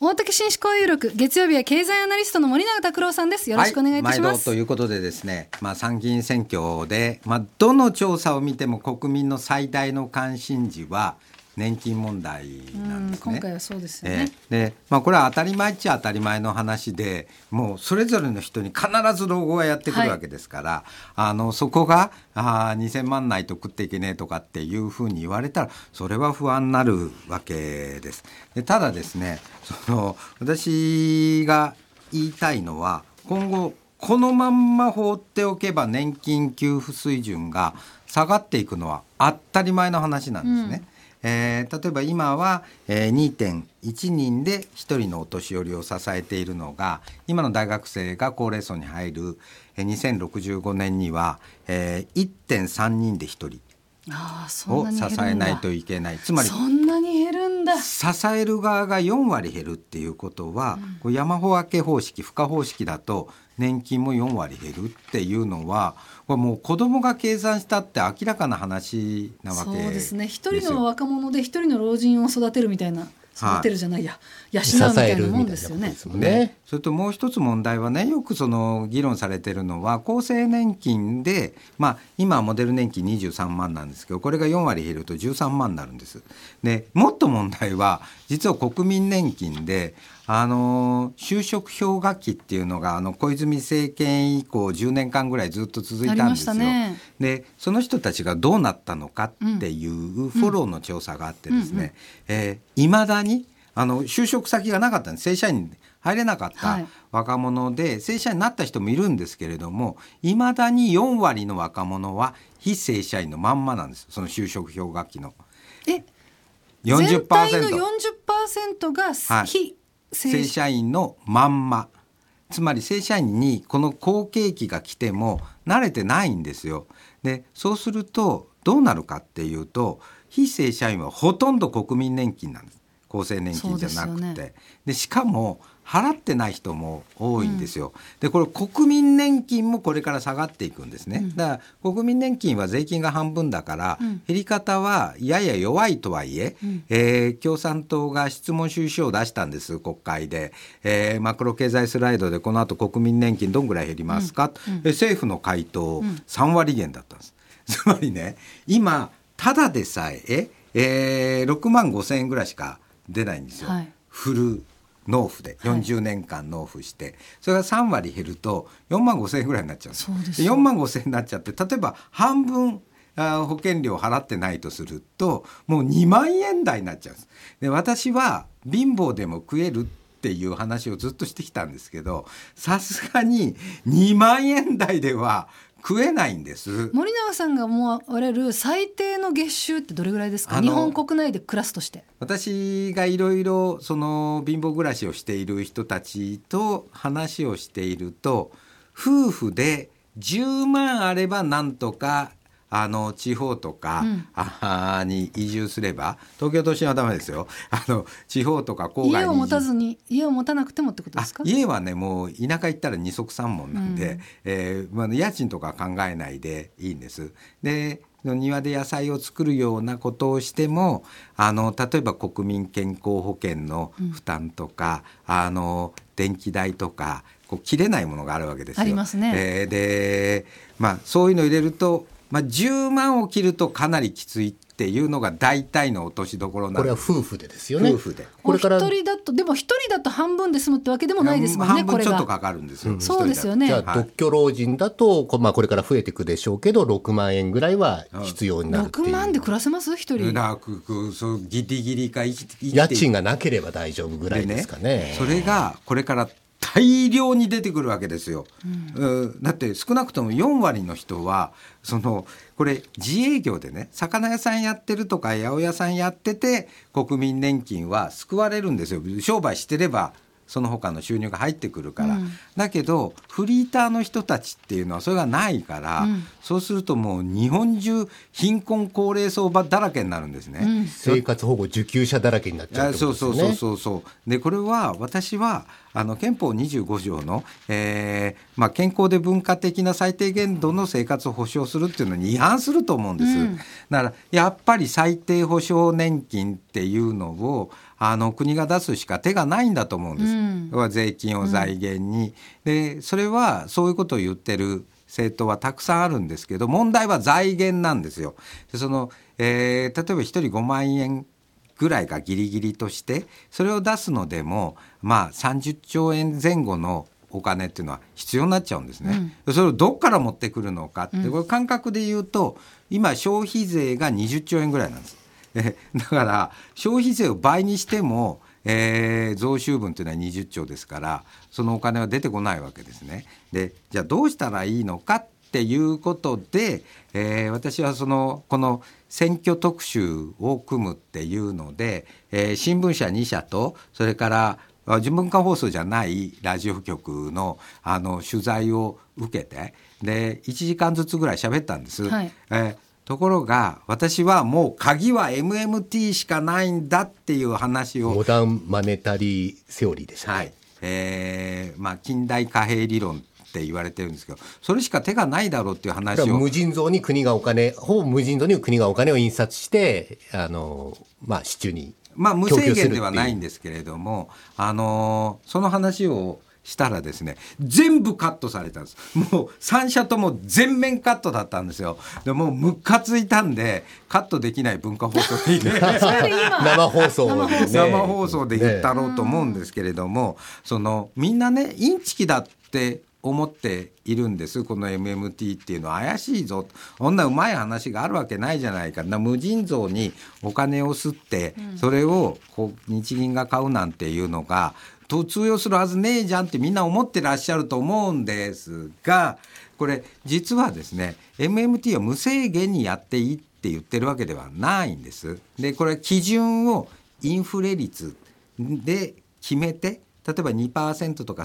大竹紳士交友録、月曜日は経済アナリストの森永卓郎さんです。よろしくお願いいたします。 毎度ということでですね、参議院選挙で、どの調査を見ても国民の最大の関心事は年金問題なんですね。 今回はそうですよね。 でこれは当たり前っちゃ当たり前の話で、もうそれぞれの人に必ず老後がやってくるわけですから、そこが2000万ないと食っていけねえとかっていうふうに言われたら、それは不安になるわけです。でただですね、私が言いたいのは、今後このまんま放っておけば年金給付水準が下がっていくのは当たり前の話なんですね。例えば今は、2.1 人で1人のお年寄りを支えているのが、今の大学生が高齢層に入る2065年には、1.3 人で1人を支えないといけない。つまりそんなに減るんだ。 支える側が4割減るっていうことは、これ山分け方式、付加方式だと年金も4割減るっていうのは、これもう子供が計算したって明らかな話なわけですよ。 そうですね。一人の若者で一人の老人を育てるみたいな、育てるじゃないや、養うみたいなもんですよね。 それともう一つ問題はね、よく議論されているのは、厚生年金で、今モデル年金23万なんですけど、これが4割減ると13万になるんです。でもっと問題は、実は国民年金で就職氷河期っていうのが小泉政権以降10年間ぐらいずっと続いたんですよ。でその人たちがどうなったのかっていうフォローの調査があってですね、いまだに就職先がなかったんです。正社員に入れなかった若者で、正社員になった人もいるんですけれども、いまだに4割の若者は非正社員のまんまなんです。その就職氷河期の 40%、全体の 40% が非正社員のまんま。つまり正社員にこの好景気が来ても慣れてないんですよ。でそうするとどうなるかっていうと、非正社員はほとんど国民年金なんです。厚生年金じゃなくて、でしかも払ってない人も多いんですよ。でこれ国民年金もこれから下がっていくんですね。だから国民年金は税金が半分だから、減り方はやや弱いとはいえ、共産党が質問主意書を出したんです、国会で。マクロ経済スライドでこの後国民年金どんぐらい減りますか、政府の回答3割減だったんです。つまりね、今ただでさえ6万5千円ぐらいしか出ないんですよ、フル納付で40年間納付して、それが3割減ると4万5千円ぐらいになっちゃうんです。そうです。4万5千円になっちゃって、例えば半分保険料払ってないとすると、もう2万円台になっちゃうんです。で私は貧乏でも食えるっていう話をずっとしてきたんですけど、さすがに2万円台では食えないんです。 森永さんが思われる最低の月収ってどれぐらいですか？日本国内で暮らすとして。 私がいろいろ貧乏暮らしをしている人たちと話をしていると、夫婦で10万あればなんとか地方とか、に移住すれば、東京都心はダメですよ。地方とか郊外に家を持たずに、家を持たなくてもってことですか？ 家はね、もう田舎行ったら二足三門なんで、家賃とか考えないでいいんです。で庭で野菜を作るようなことをしても、例えば国民健康保険の負担とか、電気代とか切れないものがあるわけですよ。 ありますね。 でそういうのを入れると、10万を切るとかなりきついっていうのが大体の落としどころなんです。 これは夫婦でですよね。 夫婦でこれから一人だと、でも一人だと半分で済むってわけでもないですもんね。 半分ちょっとかかるんですよ。 そうですよね。 じゃあ独居老人だと、これから増えていくでしょうけど、6万円ぐらいは必要になるっていう。 6万で暮らせます一人？ そうギリギリか家賃がなければ大丈夫ぐらいですかね。 それがこれから大量に出てくるわけですよ、だって少なくとも4割の人はこれ自営業でね、魚屋さんやってるとか八百屋さんやってて国民年金は救われるんですよ。商売してればその他の収入が入ってくるから、だけどフリーターの人たちっていうのはそれがないから、そうするともう日本中貧困高齢層だらけになるんですね、 生活保護受給者だらけになっちゃうってことですね。 そうで、これは私は憲法25条の、健康で文化的な最低限度の生活を保障するっていうのに違反すると思うんです、だからやっぱり最低保障年金っていうのを国が出すしか手がないんだと思うんです、税金を財源に、でそれはそういうことを言ってる政党はたくさんあるんですけど、問題は財源なんですよ。で例えば1人5万円ぐらいがギリギリとして、それを出すのでも30兆円前後のお金っていうのは必要になっちゃうんですね、それをどっから持ってくるのかって、これ感覚で言うと今消費税が20兆円ぐらいなんです。だから消費税を倍にしても、増収分というのは20兆ですから、そのお金は出てこないわけですね。でじゃあどうしたらいいのかっていうことで、私はこの選挙特集を組むっていうので、新聞社2社とそれから純文化放送じゃないラジオ局の、取材を受けて、で1時間ずつぐらい喋ったんです、ところが私はもう鍵は MMT しかないんだっていう話を、 モダンマネタリーセオリーでしたね、 近代貨幣理論って言われてるんですけど、それしか手がないだろうっていう話を、 無尽蔵に国がほぼ無尽蔵に国がお金を印刷して市中に無制限ではないんですけれども、その話をしたらですね、全部カットされたんです。もう3社とも全面カットだったんですよ。でもうムカついたんで、カットできない文化放送で生放送で言ったろうと思うんですけれども、みんなねインチキだって思っているんです。この MMT っていうのは怪しいぞ、こんなうまい話があるわけないじゃないか、無尽蔵にお金を吸ってそれを日銀が買うなんていうのが通用するはずねえじゃんってみんな思ってらっしゃると思うんですが、これ実はですね MMT は無制限にやっていいって言ってるわけではないんです。でこれ基準をインフレ率で決めて、例えば 2% とか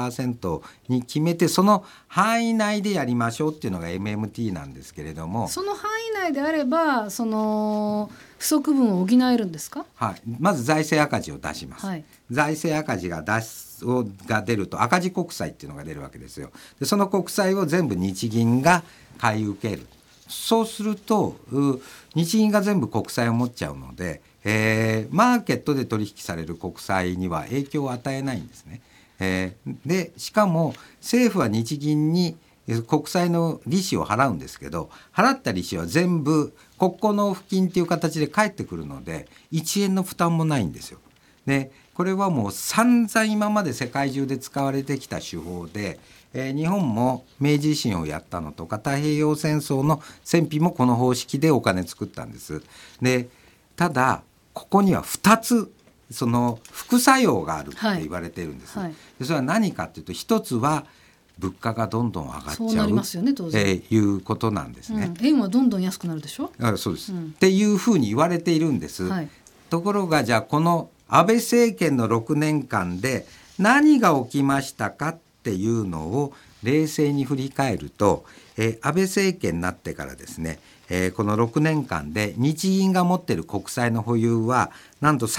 3% に決めて、その範囲内でやりましょうっていうのが MMT なんですけれども、 その範囲内であれば不足分を補えるんですか？ まず財政赤字を出します、財政赤字が出ると赤字国債っていうのが出るわけですよ。でその国債を全部日銀が買い受ける。そうすると日銀が全部国債を持っちゃうので、マーケットで取引される国債には影響を与えないんですね。でしかも政府は日銀に国債の利子を払うんですけど、払った利子は全部国庫納付金っていう形で返ってくるので1円の負担もないんですよ。でこれはもう散々今まで世界中で使われてきた手法で、日本も明治維新をやったのとか太平洋戦争の戦費もこの方式でお金作ったんです。でただここには2つ副作用があるって言われているんです、でそれは何かっていうと、一つは物価がどんどん上がっちゃう、 そうなりますよね、当然いうことなんですね、 円はどんどん安くなるでしょ。 そうです、っていうふうに言われているんです、ところがじゃあこの安倍政権の6年間で何が起きましたかっていうのを冷静に振り返ると、安倍政権になってからですね、この6年間で日銀が持っている国債の保有はなんと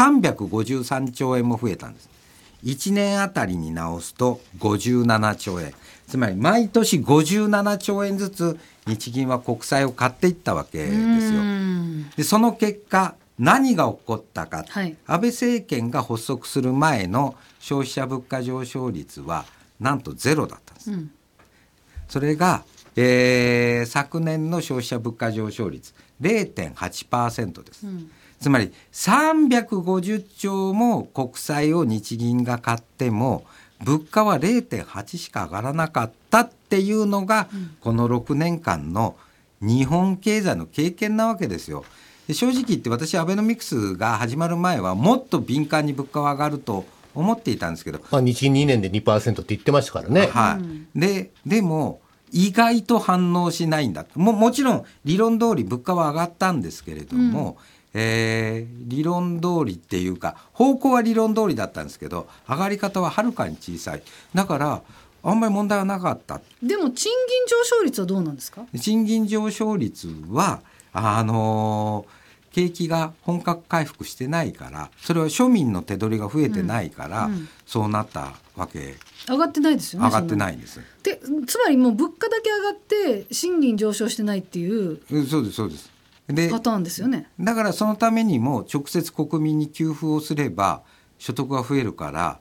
353兆円も増えたんです。1年あたりに直すと57兆円、つまり毎年57兆円ずつ日銀は国債を買っていったわけですよ。でその結果何が起こったか、安倍政権が発足する前の消費者物価上昇率はなんとゼロだったんです、それが昨年の消費者物価上昇率 0.8% です、つまり350兆も国債を日銀が買っても物価は 0.8 しか上がらなかったっていうのが、この6年間の日本経済の経験なわけですよ。で正直言って私アベノミクスが始まる前はもっと敏感に物価は上がると思っていたんですけど、 日銀2年で 2% って言ってましたからね、 でも意外と反応しないんだ。もちろん理論通り物価は上がったんですけれども、理論通りっていうか方向は理論通りだったんですけど上がり方ははるかに小さい。だからあんまり問題はなかった。 でも賃金上昇率はどうなんですか？ 賃金上昇率は景気が本格回復してないから、それは庶民の手取りが増えてないから、そうなったわけ。 上がってないですよね。 上がってないんです。 でつまりもう物価だけ上がって賃金上昇してないっていう。 そうですそうです。 でパターンですよね。 だからそのためにも直接国民に給付をすれば所得が増えるから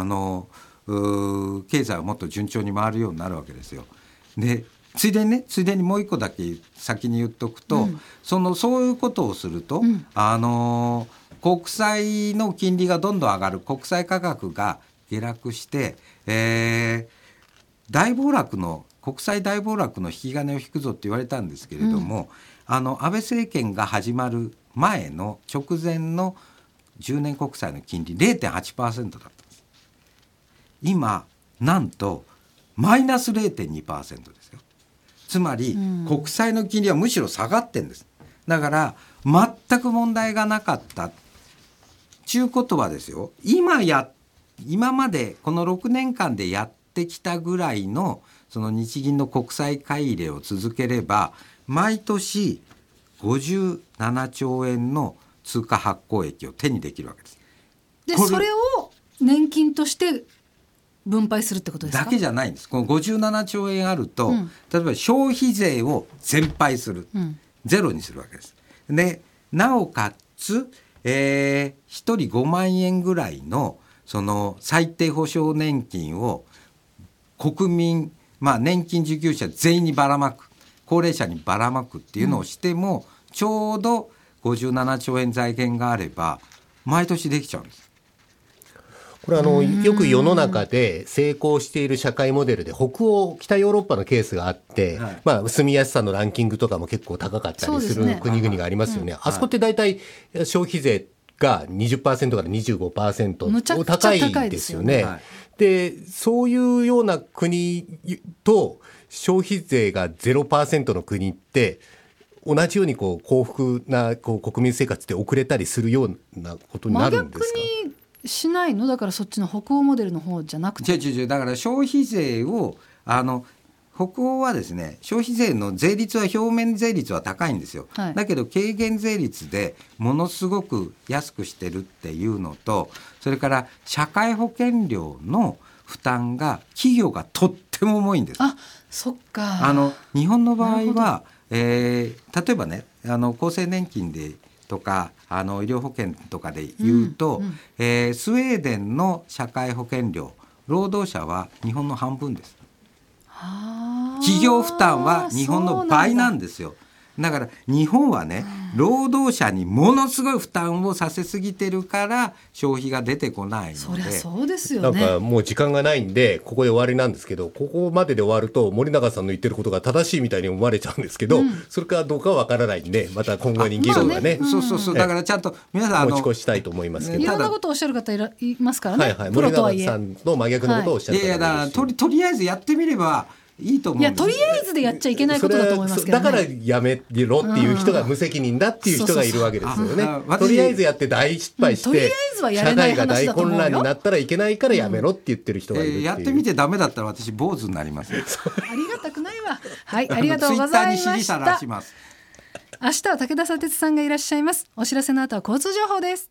経済はもっと順調に回るようになるわけですよ。でついでにもう一個だけ先に言っとくと、そういうことをすると、国債の金利がどんどん上がる、国債価格が下落して、国債大暴落の引き金を引くぞって言われたんですけれども、安倍政権が始まる前の直前の10年国債の金利 0.8% だったんです。今なんとマイナス 0.2% ですよ。つまり、国債の金利はむしろ下がってんです。だから全く問題がなかったちゅうことはですよ、今までこの6年間でやってきたぐらいのその日銀の国債買い入れを続ければ毎年57兆円の通貨発行益を手にできるわけです。 でそれを年金として分配するってことですか？ だけじゃないんです。この57兆円あると、例えば消費税を全廃する、ゼロにするわけです。でなおかつ、1人5万円ぐらいのその最低保障年金を国民、年金受給者全員にばらまく、高齢者にばらまくっていうのをしても、ちょうど57兆円財源があれば毎年できちゃうんです。 これよく世の中で成功している社会モデルで北ヨーロッパのケースがあって、住みやすさのランキングとかも結構高かったりする国々がありますよね。あそこって大体消費税が 20% から 25% 高いですよね。でそういうような国と消費税が 0% の国って同じように幸福な国民生活って送れたりするようなことになるんですか？ 真逆にしないの？だからそっちの北欧モデルの方じゃなくて、 だから消費税を北欧はですね、消費税の税率は表面税率は高いんですよ、だけど軽減税率でものすごく安くしてるっていうのと、それから社会保険料の負担が企業がとっても重いんです。 そっか。 日本の場合は、例えばね、厚生年金でとか医療保険とかで言うと、スウェーデンの社会保険料、労働者は日本の半分です。企業負担は日本の倍なんですよ。だから日本はね、労働者にものすごい負担をさせすぎてるから消費が出てこないので。 そりゃそうですよね。 なんかもう時間がないんでここで終わりなんですけど、ここまでで終わると森永さんの言ってることが正しいみたいに思われちゃうんですけど、それかどうかはわからないんで、また今後に議論がね、 そうだからちゃんと皆さん持ち越したいと思いますけど、 いろんなことをおっしゃる方いますからね、プロとはいえ。 森永さんの真逆のことをおっしゃる方がいるし、 だからとりあえずやってみればいいと思うんです。 とりあえずでやっちゃいけないことだと思いますけどね。 だからやめろっていう人が無責任だっていう人がいるわけですよね。とりあえずやって大失敗して、社会が大混乱になったらいけないからやめろって言ってる人がいるっていう。 やってみてダメだったら私坊主になります。 ありがたくないわ。はい、ありがとうございました。 ツイッターに指示さらします。 明日は武田砂鉄さんがいらっしゃいます。お知らせの後は交通情報です。